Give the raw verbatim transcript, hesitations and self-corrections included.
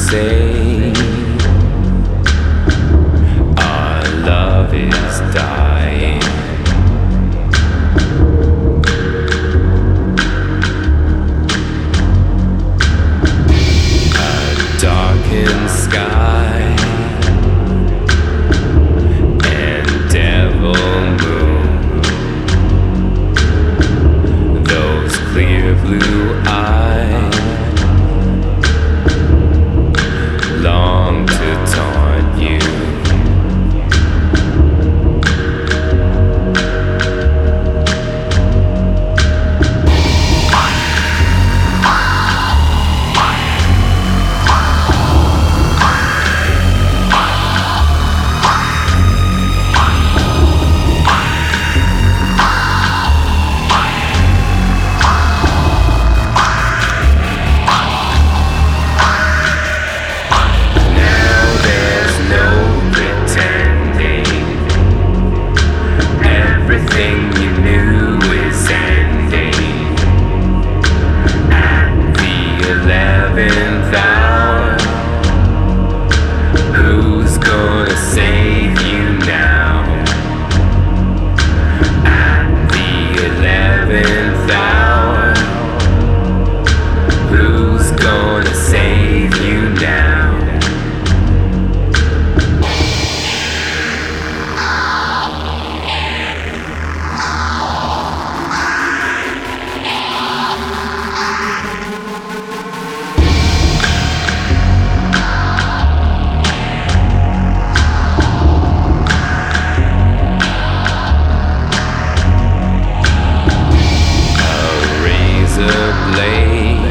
say our love is dying. A darkened sky and devil moon, those clear blue eyes long to taunt you. Everything you knew is ending at the eleventh hour. Who's gonna save you now? At the eleventh hour, who's gonna save you now? Blade